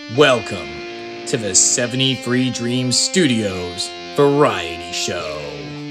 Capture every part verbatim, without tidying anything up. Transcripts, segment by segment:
Welcome to the seventy-three Dreams Studios Variety Show.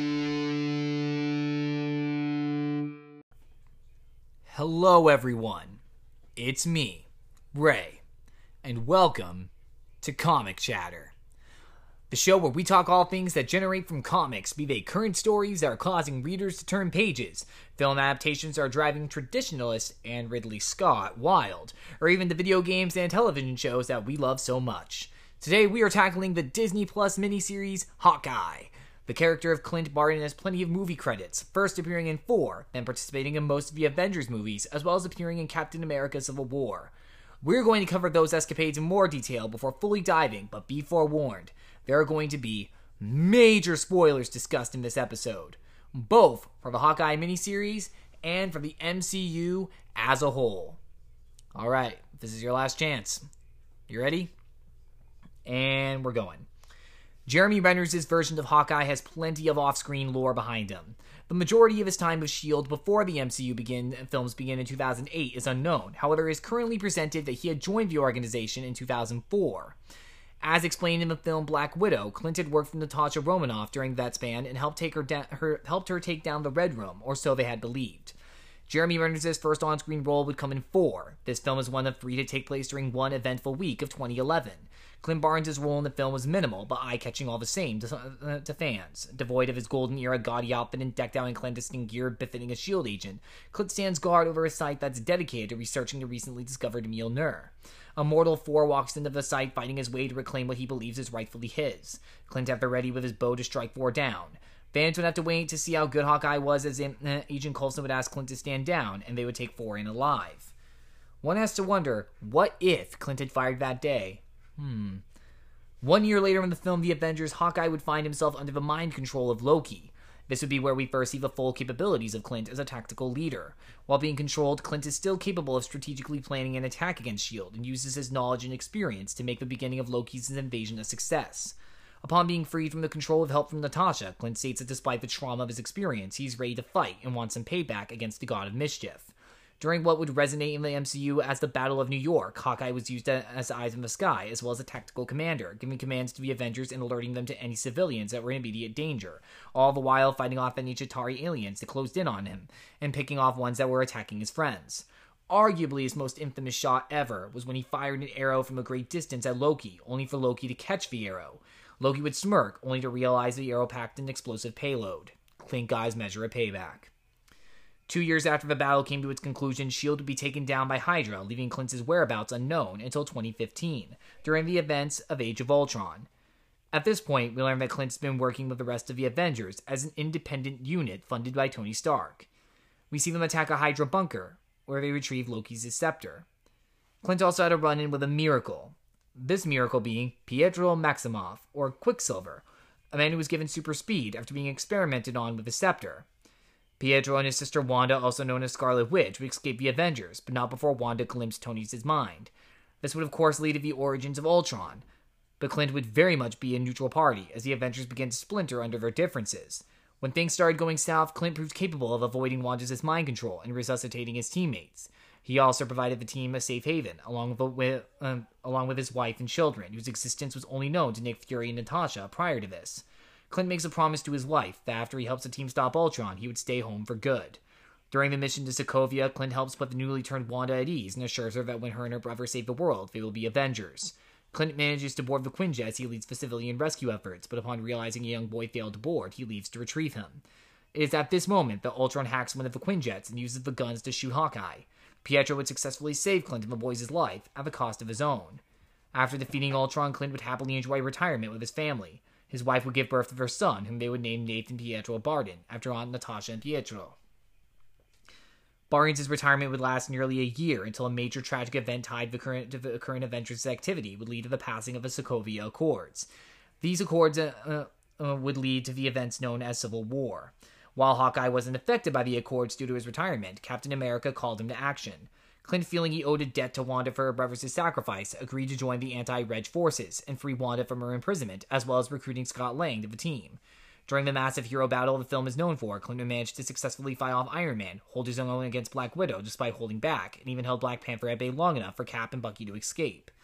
Hello everyone, it's me, Ray, and welcome to Comic Chatter, the show where we talk all things that generate from comics, be they current stories that are causing readers to turn pages, film adaptations that are driving traditionalists and Ridley Scott wild, or even the video games and television shows that we love so much. Today we are tackling the Disney Plus miniseries Hawkeye. The character of Clint Barton has plenty of movie credits, first appearing in four, then participating in most of the Avengers movies, as well as appearing in Captain America Civil War. We're going to cover those escapades in more detail before fully diving, but be forewarned, there are going to be major spoilers discussed in this episode, both for the Hawkeye miniseries and for the M C U as a whole. Alright, this is your last chance. You ready? And we're going. Jeremy Renner's version of Hawkeye has plenty of off-screen lore behind him. The majority of his time with S H I E L D before the M C U begin, films began in two thousand eight is unknown. However, it is currently presented that he had joined the organization in two thousand four. As explained in the film Black Widow, Clint had worked for Natasha Romanoff during that span and helped, take her, da- her, helped her take down the Red Room, or so they had believed. Jeremy Renner's first on-screen role would come in four. This film is one of three to take place during one eventful week of twenty eleven. Clint Barnes' role in the film was minimal, but eye-catching all the same to, uh, to fans. Devoid of his golden-era gaudy outfit and decked out in clandestine gear befitting a S H I E L D agent, Clint stands guard over a site that's dedicated to researching the recently discovered Mjolnir. A mortal foe walks into the site fighting his way to reclaim what he believes is rightfully his. Clint at the ready with his bow to strike four down. Fans would have to wait to see how good Hawkeye was, as uh, Agent Coulson would ask Clint to stand down, and they would take four in alive. One has to wonder, what if Clint had fired that day? Hmm. One year later in the film The Avengers, Hawkeye would find himself under the mind control of Loki. This would be where we first see the full capabilities of Clint as a tactical leader. While being controlled, Clint is still capable of strategically planning an attack against S H I E L D and uses his knowledge and experience to make the beginning of Loki's invasion a success. Upon being freed from the control of help from Natasha, Clint states that despite the trauma of his experience, he's ready to fight and wants some payback against the God of Mischief. During what would resonate in the M C U as the Battle of New York, Hawkeye was used as eyes in the sky, as well as a tactical commander, giving commands to the Avengers and alerting them to any civilians that were in immediate danger, all the while fighting off any Chitauri aliens that closed in on him, and picking off ones that were attacking his friends. Arguably his most infamous shot ever was when he fired an arrow from a great distance at Loki, only for Loki to catch the arrow. Loki would smirk, only to realize the arrow packed an explosive payload. Clint got his measure of payback. Two years after the battle came to its conclusion, S H I E L D would be taken down by Hydra, leaving Clint's whereabouts unknown until twenty fifteen, during the events of Age of Ultron. At this point, we learn that Clint's been working with the rest of the Avengers as an independent unit funded by Tony Stark. We see them attack a Hydra bunker, where they retrieve Loki's scepter. Clint also had a run-in with a miracle. This miracle being Pietro Maximoff, or Quicksilver, a man who was given super speed after being experimented on with a scepter. Pietro and his sister Wanda, also known as Scarlet Witch, would escape the Avengers, but not before Wanda glimpsed Tony's mind. This would of course lead to the origins of Ultron, but Clint would very much be a neutral party, as the Avengers began to splinter under their differences. When things started going south, Clint proved capable of avoiding Wanda's mind control and resuscitating his teammates. He also provided the team a safe haven, along with, with, um, along with his wife and children, whose existence was only known to Nick Fury and Natasha prior to this. Clint makes a promise to his wife that after he helps the team stop Ultron, he would stay home for good. During the mission to Sokovia, Clint helps put the newly turned Wanda at ease and assures her that when her and her brother save the world, they will be Avengers. Clint manages to board the Quinjet as he leads the civilian rescue efforts, but upon realizing a young boy failed to board, he leaves to retrieve him. It is at this moment that Ultron hacks one of the Quinjets and uses the guns to shoot Hawkeye. Pietro would successfully save Clint and the boy's life at the cost of his own. After defeating Ultron, Clint would happily enjoy retirement with his family. His wife would give birth to their son, whom they would name Nathan Pietro Barton, after Aunt Natasha and Pietro. Barton's retirement would last nearly a year until a major tragic event tied the current, to the current Avengers' activity would lead to the passing of the Sokovia Accords. These Accords uh, uh, uh, would lead to the events known as Civil War. While Hawkeye wasn't affected by the Accords due to his retirement, Captain America called him to action. Clint, feeling he owed a debt to Wanda for her brother's sacrifice, agreed to join the anti-Reg forces and free Wanda from her imprisonment, as well as recruiting Scott Lang to the team. During the massive hero battle the film is known for, Clint managed to successfully fight off Iron Man, hold his own against Black Widow despite holding back, and even held Black Panther at bay long enough for Cap and Bucky to escape.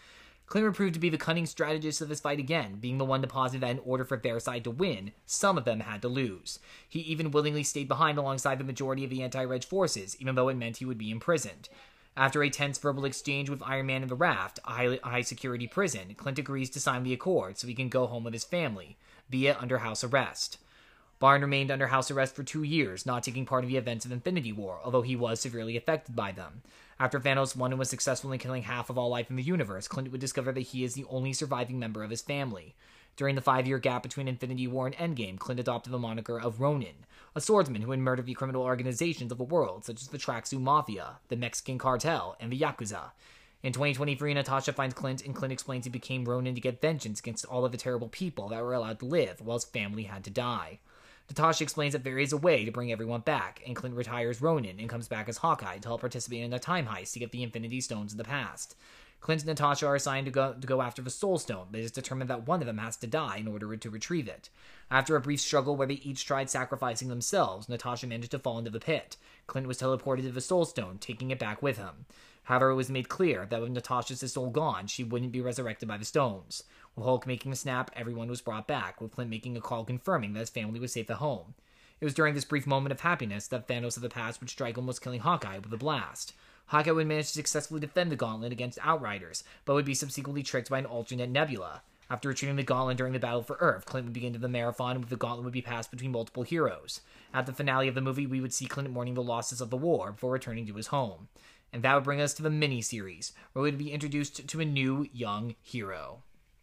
Clint would prove to be the cunning strategist of this fight again, being the one to posit that in order for their side to win, some of them had to lose. He even willingly stayed behind alongside the majority of the anti-Reg forces, even though it meant he would be imprisoned. After a tense verbal exchange with Iron Man in the Raft, a high-security prison, Clint agrees to sign the accord so he can go home with his family, be it under house arrest. Barnes remained under house arrest for two years, not taking part in the events of Infinity War, although he was severely affected by them. After Thanos won and was successful in killing half of all life in the universe, Clint would discover that he is the only surviving member of his family. During the five-year gap between Infinity War and Endgame, Clint adopted the moniker of Ronin, a swordsman who had murdered the criminal organizations of the world, such as the Tracksuit Mafia, the Mexican Cartel, and the Yakuza. In twenty twenty-three, Natasha finds Clint, and Clint explains he became Ronin to get vengeance against all of the terrible people that were allowed to live, while his family had to die. Natasha explains that there is a way to bring everyone back, and Clint retires Ronin and comes back as Hawkeye to help participate in a time heist to get the Infinity Stones in the past. Clint and Natasha are assigned to go, to go after the Soul Stone, but it is determined that one of them has to die in order to retrieve it. After a brief struggle where they each tried sacrificing themselves, Natasha managed to fall into the pit. Clint was teleported to the Soul Stone, taking it back with him. However, it was made clear that with Natasha's soul gone, she wouldn't be resurrected by the stones. With Hulk making a snap, everyone was brought back, with Clint making a call confirming that his family was safe at home. It was during this brief moment of happiness that Thanos of the past would strike almost killing Hawkeye with a blast. Hawkeye would manage to successfully defend the gauntlet against Outriders, but would be subsequently tricked by an alternate Nebula. After retrieving the gauntlet during the Battle for Earth, Clint would begin to the marathon, with the gauntlet would be passed between multiple heroes. At the finale of the movie, we would see Clint mourning the losses of the war before returning to his home. And that would bring us to the mini-series, where we would be introduced to a new, young hero.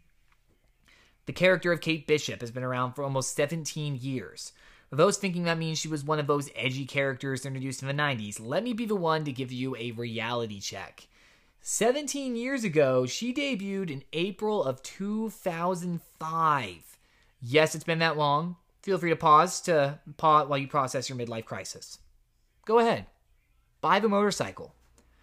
The character of Kate Bishop has been around for almost seventeen years. For those thinking that means she was one of those edgy characters introduced in the nineties, let me be the one to give you a reality check. seventeen years ago, she debuted in April of two thousand five. Yes, it's been that long. Feel free to pause to pause while you process your midlife crisis. Go ahead. Buy the motorcycle.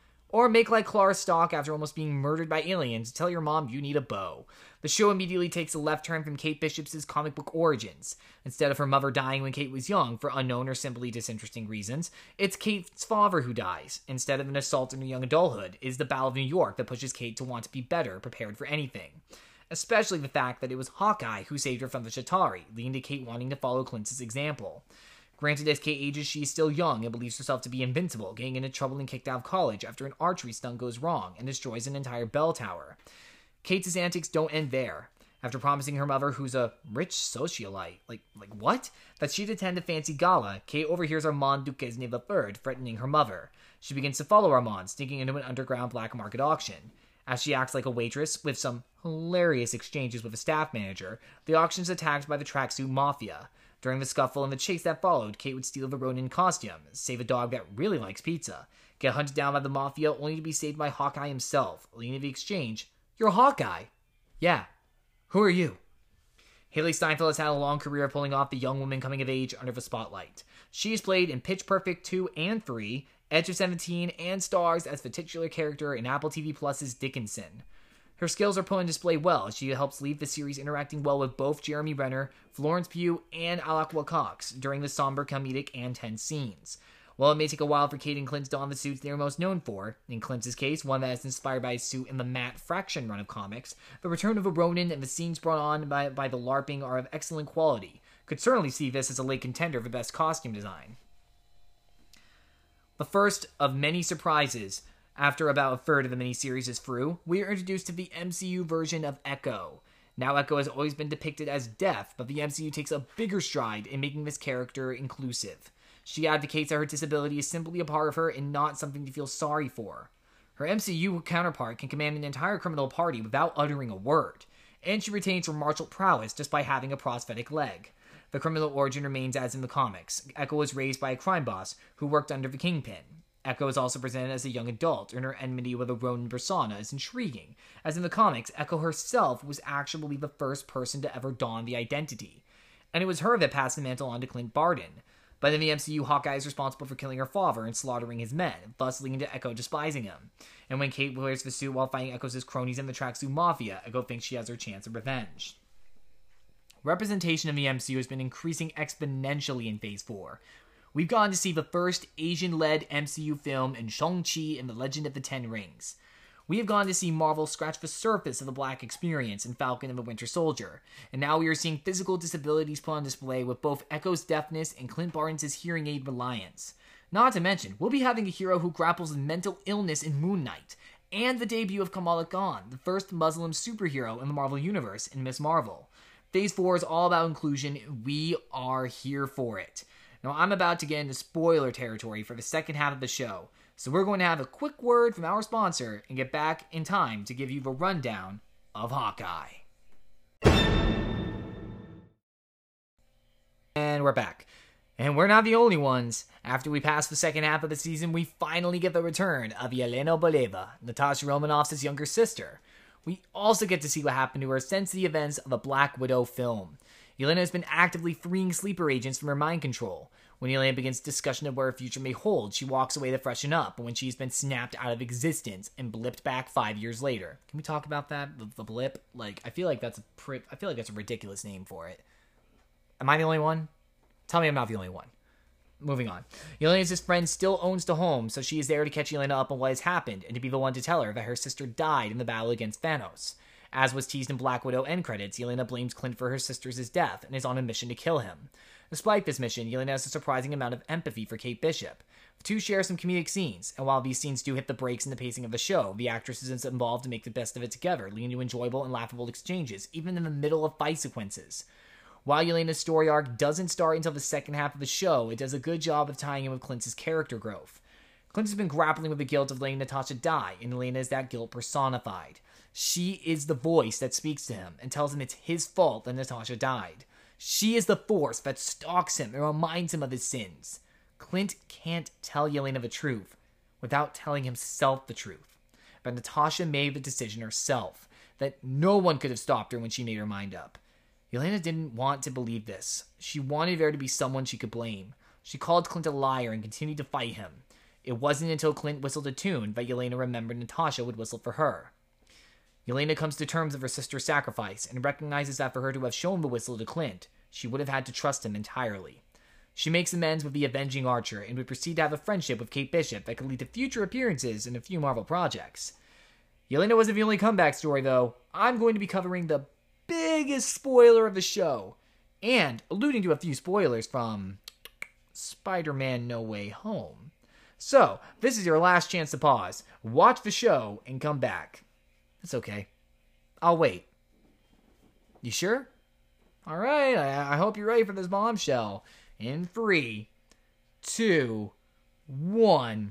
Or make like Clara Stalk after almost being murdered by aliens, tell your mom you need a bow. The show immediately takes a left turn from Kate Bishop's comic book origins. Instead of her mother dying when Kate was young for unknown or simply disinteresting reasons, it's Kate's father who dies. Instead of an assault in her young adulthood, it is the Battle of New York that pushes Kate to want to be better prepared for anything. Especially the fact that it was Hawkeye who saved her from the Chitauri, leading to Kate wanting to follow Clint's example. Granted, as Kate ages, she is still young and believes herself to be invincible, getting into trouble and kicked out of college after an archery stunt goes wrong and destroys an entire bell tower. Kate's antics don't end there. After promising her mother, who's a rich socialite, like, like what? That she'd attend a fancy gala, Kate overhears Armand Duquesne the third threatening her mother. She begins to follow Armand, sneaking into an underground black market auction. As she acts like a waitress, with some hilarious exchanges with a staff manager, the auction is attacked by the Tracksuit Mafia. During the scuffle and the chase that followed, Kate would steal the Ronin costume, save a dog that really likes pizza, get hunted down by the Mafia only to be saved by Hawkeye himself, leading to the exchange, "You're Hawkeye." "Yeah. Who are you?" Haley Steinfeld has had a long career of pulling off the young woman coming of age under the spotlight. She has played in Pitch Perfect two and three, Edge of seventeen, and stars as the titular character in Apple T V Plus's Dickinson. Her skills are put on display well as she helps lead the series, interacting well with both Jeremy Renner, Florence Pugh, and Alaqua Cox during the somber, comedic, and tense scenes. While it may take a while for Kate and Clint to don the suits they are most known for, in Clint's case, one that is inspired by his suit in the Matt Fraction run of comics, the return of a Ronin and the scenes brought on by, by the LARPing are of excellent quality. Could certainly see this as a late contender for best costume design. The first of many surprises. After about a third of the miniseries is through, we are introduced to the M C U version of Echo. Now Echo has always been depicted as deaf, but the M C U takes a bigger stride in making this character inclusive. She advocates that her disability is simply a part of her and not something to feel sorry for. Her M C U counterpart can command an entire criminal party without uttering a word, and she retains her martial prowess just by having a prosthetic leg. The criminal origin remains as in the comics. Echo was raised by a crime boss who worked under the Kingpin. Echo is also presented as a young adult, and her enmity with a Ronin persona is intriguing, as in the comics, Echo herself was actually the first person to ever don the identity, and it was her that passed the mantle on to Clint Barton. But in the M C U, Hawkeye is responsible for killing her father and slaughtering his men, thus leading to Echo despising him. And when Kate wears the suit while fighting Echo's cronies in the Tracksuit Mafia, Echo thinks she has her chance of revenge. Representation in the M C U has been increasing exponentially in Phase four. We've gone to see the first Asian-led M C U film in Shang-Chi and the Legend of the Ten Rings. We have gone to see Marvel scratch the surface of the Black experience in Falcon and the Winter Soldier, and now we are seeing physical disabilities put on display with both Echo's deafness and Clint Barton's hearing aid reliance. Not to mention, we'll be having a hero who grapples with mental illness in Moon Knight, and the debut of Kamala Khan, the first Muslim superhero in the Marvel Universe in Miz Marvel. Phase four is all about inclusion. We are here for it. Now, I'm about to get into spoiler territory for the second half of the show, so we're going to have a quick word from our sponsor and get back in time to give you the rundown of Hawkeye. And we're back. And we're not the only ones. After we pass the second half of the season, we finally get the return of Yelena Boleva, Natasha Romanoff's younger sister. We also get to see what happened to her since the events of the Black Widow film. Yelena has been actively freeing sleeper agents from her mind control. When Yelena begins discussion of where her future may hold, she walks away to freshen up when she's been snapped out of existence and blipped back five years later. Can we talk about that? The, the blip? Like, I feel like that's a pri- I feel like that's a ridiculous name for it. Am I the only one? Tell me I'm not the only one. Moving on. Yelena's friend still owns the home, so she is there to catch Yelena up on what has happened and to be the one to tell her that her sister died in the battle against Thanos. As was teased in Black Widow end credits, Yelena blames Clint for her sister's death and is on a mission to kill him. Despite this mission, Yelena has a surprising amount of empathy for Kate Bishop. The two share some comedic scenes, and while these scenes do hit the brakes in the pacing of the show, the actresses is involved to make the best of it together, leading to enjoyable and laughable exchanges, even in the middle of fight sequences. While Yelena's story arc doesn't start until the second half of the show, it does a good job of tying in with Clint's character growth. Clint has been grappling with the guilt of letting Natasha die, and Yelena is that guilt personified. She is the voice that speaks to him and tells him it's his fault that Natasha died. She is the force that stalks him and reminds him of his sins. Clint can't tell Yelena the truth without telling himself the truth. But Natasha made the decision herself, that no one could have stopped her when she made her mind up. Yelena didn't want to believe this. She wanted there to be someone she could blame. She called Clint a liar and continued to fight him. It wasn't until Clint whistled a tune that Yelena remembered Natasha would whistle for her. Yelena comes to terms with her sister's sacrifice and recognizes that for her to have shown the whistle to Clint, she would have had to trust him entirely. She makes amends with the Avenging Archer and would proceed to have a friendship with Kate Bishop that could lead to future appearances in a few Marvel projects. Yelena wasn't the only comeback story, though. I'm going to be covering the biggest spoiler of the show, and alluding to a few spoilers from Spider-Man No Way Home. So, this is your last chance to pause, watch the show, and come back. It's okay. I'll wait. You sure? Alright, I, I hope you're ready for this bombshell. In three, two, one.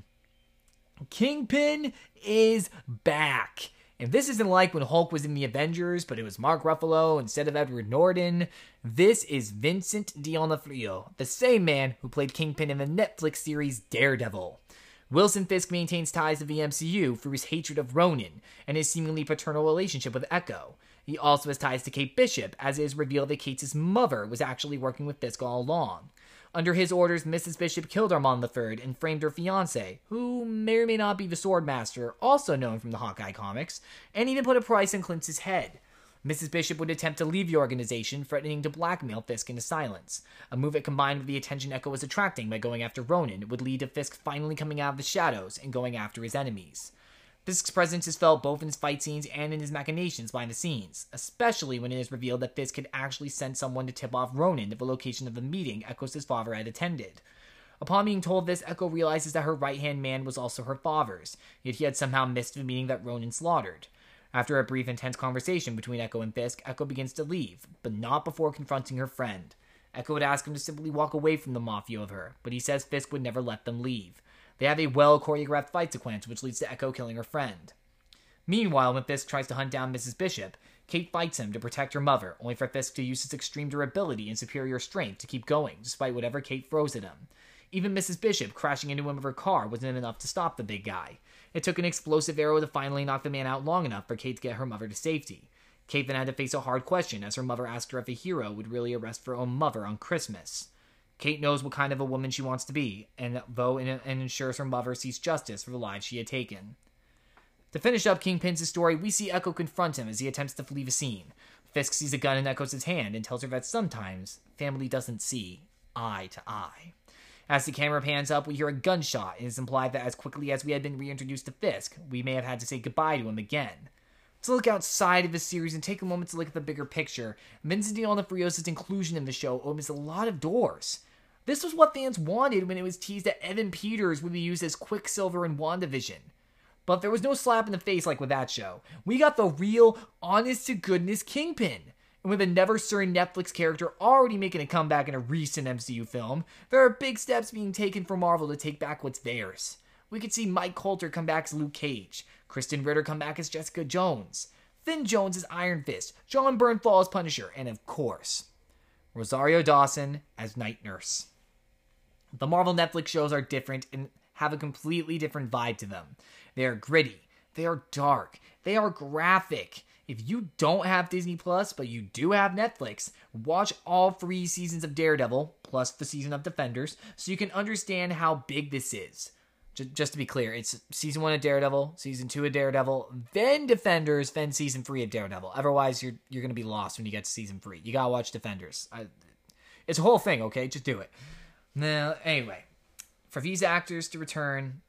Kingpin is back. And this isn't like when Hulk was in the Avengers, but it was Mark Ruffalo instead of Edward Norton. This is Vincent D'Onofrio, the same man who played Kingpin in the Netflix series Daredevil. Wilson Fisk maintains ties to the M C U through his hatred of Ronin and his seemingly paternal relationship with Echo. He also has ties to Kate Bishop, as it is revealed that Kate's mother was actually working with Fisk all along. Under his orders, Missus Bishop killed Armand the Third and framed her fiancé, who may or may not be the Swordmaster, also known from the Hawkeye comics, and even put a price on Clint's head. Missus Bishop would attempt to leave the organization, threatening to blackmail Fisk into silence. A move that, combined with the attention Echo was attracting by going after Ronin, would lead to Fisk finally coming out of the shadows and going after his enemies. Fisk's presence is felt both in his fight scenes and in his machinations behind the scenes, especially when it is revealed that Fisk had actually sent someone to tip off Ronin to the location of the meeting Echo's father had attended. Upon being told this, Echo realizes that her right-hand man was also her father's, yet he had somehow missed the meeting that Ronin slaughtered. After a brief, intense conversation between Echo and Fisk, Echo begins to leave, but not before confronting her friend. Echo would ask him to simply walk away from the mafia of her, but he says Fisk would never let them leave. They have a well-choreographed fight sequence, which leads to Echo killing her friend. Meanwhile, when Fisk tries to hunt down Missus Bishop, Kate fights him to protect her mother, only for Fisk to use his extreme durability and superior strength to keep going, despite whatever Kate throws at him. Even Missus Bishop crashing into him with her car wasn't enough to stop the big guy. It took an explosive arrow to finally knock the man out long enough for Kate to get her mother to safety. Kate then had to face a hard question as her mother asked her if a hero would really arrest her own mother on Christmas. Kate knows what kind of a woman she wants to be, and though and ensures her mother sees justice for the lives she had taken. To finish up Kingpin's story, we see Echo confront him as he attempts to flee the scene. Fisk sees a gun in Echo's hand and tells her that sometimes family doesn't see eye to eye. As the camera pans up, we hear a gunshot, and it's implied that as quickly as we had been reintroduced to Fisk, we may have had to say goodbye to him again. Let's look outside of the series and take a moment to look at the bigger picture. Vincent D'Onofrio's inclusion in the show opens a lot of doors. This was what fans wanted when it was teased that Evan Peters would be used as Quicksilver in WandaVision. But there was no slap in the face like with that show. We got the real, honest-to-goodness Kingpin. And with a never-certain Netflix character already making a comeback in a recent M C U film, there are big steps being taken for Marvel to take back what's theirs. We could see Mike Coulter come back as Luke Cage, Kristen Ritter come back as Jessica Jones, Finn Jones as Iron Fist, Jon Bernthal as Punisher, and of course, Rosario Dawson as Night Nurse. The Marvel Netflix shows are different and have a completely different vibe to them. They are gritty, they are dark, they are graphic. If you don't have Disney Plus, but you do have Netflix, watch all three seasons of Daredevil, plus the season of Defenders, so you can understand how big this is. Just to be clear, it's season one of Daredevil, season two of Daredevil, then Defenders, then season three of Daredevil. Otherwise, you're you're going to be lost when you get to season three. You got to watch Defenders. I, it's a whole thing, okay? Just do it. Now, anyway, for these actors to return,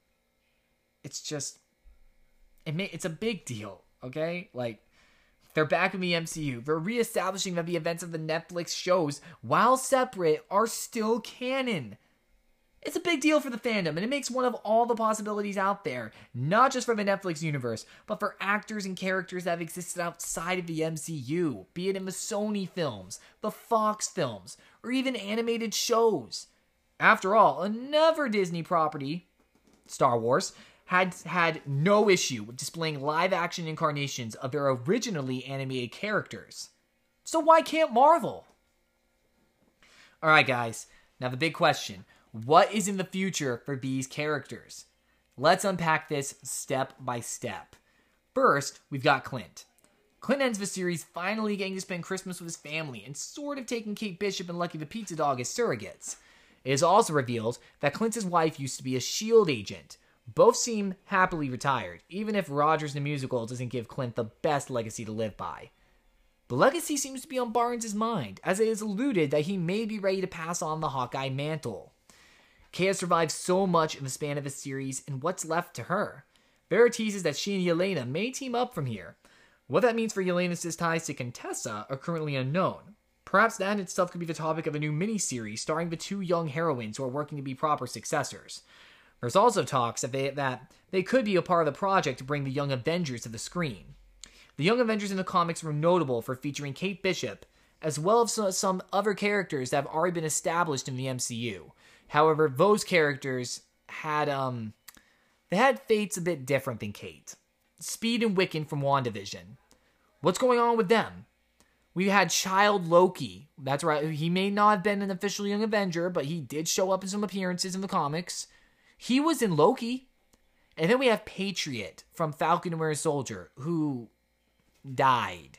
it's just, it may, it's a big deal, okay? Like, they're back in the M C U. They're reestablishing that the events of the Netflix shows, while separate, are still canon. It's a big deal for the fandom, and it makes one of all the possibilities out there, not just for the Netflix universe, but for actors and characters that have existed outside of the M C U, be it in the Sony films, the Fox films, or even animated shows. After all, another Disney property, Star Wars, had had no issue with displaying live-action incarnations of their originally animated characters. So why can't Marvel? Alright guys, now the big question. What is in the future for these characters? Let's unpack this step by step. First, we've got Clint. Clint ends the series finally getting to spend Christmas with his family and sort of taking Kate Bishop and Lucky the Pizza Dog as surrogates. It is also revealed that Clint's wife used to be a S H I E L D agent. Both seem happily retired, even if Rogers the Musical doesn't give Clint the best legacy to live by. The legacy seems to be on Barnes' mind, as it is alluded that he may be ready to pass on the Hawkeye mantle. Kay has survived so much in the span of the series, and what's left to her? There are teases that she and Yelena may team up from here. What that means for Yelena's ties to Contessa are currently unknown. Perhaps that itself could be the topic of a new miniseries starring the two young heroines who are working to be proper successors. There's also talks that they, that they could be a part of the project to bring the Young Avengers to the screen. The Young Avengers in the comics were notable for featuring Kate Bishop, as well as some other characters that have already been established in the M C U. However, those characters had, um, they had fates a bit different than Kate. Speed and Wiccan from WandaVision. What's going on with them? We had Child Loki. That's right, he may not have been an official Young Avenger, but he did show up in some appearances in the comics. He was in Loki. And then we have Patriot from Falcon and Winter Soldier, who died.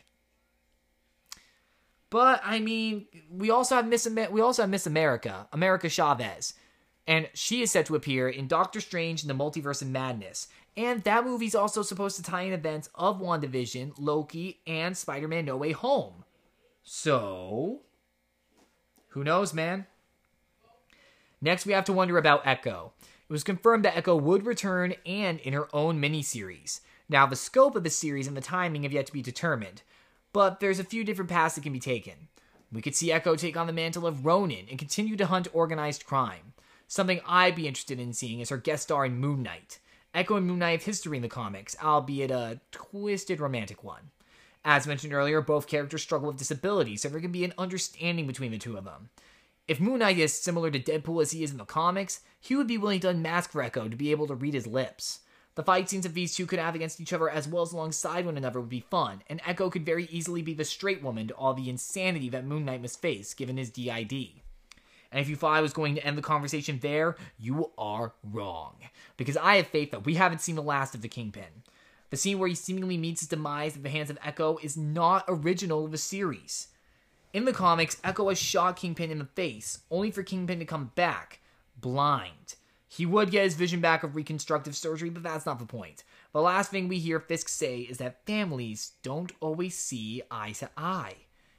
But, I mean, we also have Miss Amer- we also have Miss America, America Chavez. And she is set to appear in Doctor Strange and the Multiverse of Madness. And that movie's also supposed to tie in events of WandaVision, Loki, and Spider-Man No Way Home. So, who knows, man? Next, we have to wonder about Echo. It was confirmed that Echo would return and in her own miniseries. Now, the scope of the series and the timing have yet to be determined. But there's a few different paths that can be taken. We could see Echo take on the mantle of Ronin and continue to hunt organized crime. Something I'd be interested in seeing is her guest star in Moon Knight. Echo and Moon Knight have history in the comics, albeit a twisted romantic one. As mentioned earlier, both characters struggle with disabilities, so there can be an understanding between the two of them. If Moon Knight is similar to Deadpool as he is in the comics, he would be willing to unmask for Echo to be able to read his lips. The fight scenes of these two could have against each other as well as alongside one another would be fun, and Echo could very easily be the straight woman to all the insanity that Moon Knight must face, given his D I D. And if you thought I was going to end the conversation there, you are wrong. Because I have faith that we haven't seen the last of the Kingpin. The scene where he seemingly meets his demise at the hands of Echo is not original to the series. In the comics, Echo has shot Kingpin in the face, only for Kingpin to come back, blind. He would get his vision back of reconstructive surgery, but that's not the point. The last thing we hear Fisk say is that families don't always see eye to eye.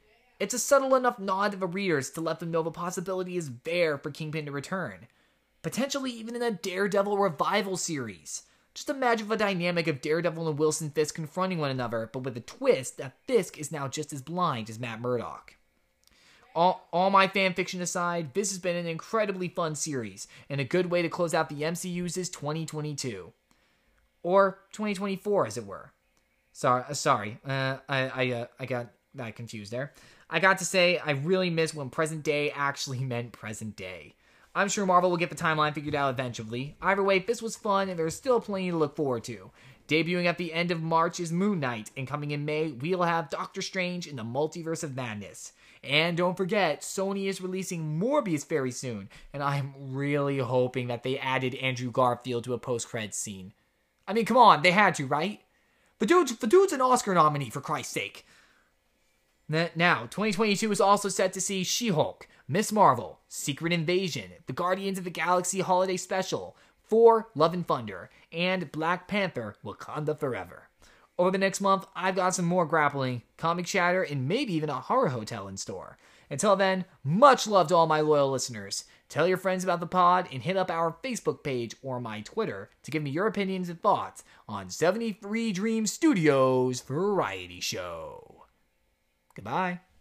It's a subtle enough nod to the readers to let them know the possibility is there for Kingpin to return. Potentially even in a Daredevil revival series. Just imagine the dynamic of Daredevil and Wilson Fisk confronting one another, but with a twist that Fisk is now just as blind as Matt Murdock. All, all my fanfiction aside, this has been an incredibly fun series, and a good way to close out the M C U's twenty twenty-two. Or twenty twenty-four, as it were. Sorry, uh, sorry, uh, I I, uh, I got that confused there. I got to say, I really miss when present day actually meant present day. I'm sure Marvel will get the timeline figured out eventually. Either way, this was fun, and there's still plenty to look forward to. Debuting at the end of March is Moon Knight, and coming in May, we'll have Doctor Strange in the Multiverse of Madness. And don't forget, Sony is releasing Morbius very soon, and I'm really hoping that they added Andrew Garfield to a post-credits scene. I mean, come on, they had to, right? The dude's, the dude's an Oscar nominee, for Christ's sake. Now, twenty twenty-two is also set to see She-Hulk, Miss Marvel, Secret Invasion, the Guardians of the Galaxy Holiday Special, Thor, Love and Thunder, and Black Panther, Wakanda Forever. Over the next month, I've got some more grappling, comic chatter, and maybe even a horror hotel in store. Until then, much love to all my loyal listeners. Tell your friends about the pod and hit up our Facebook page or my Twitter to give me your opinions and thoughts on seventy-three Dream Studios Variety Show. Goodbye.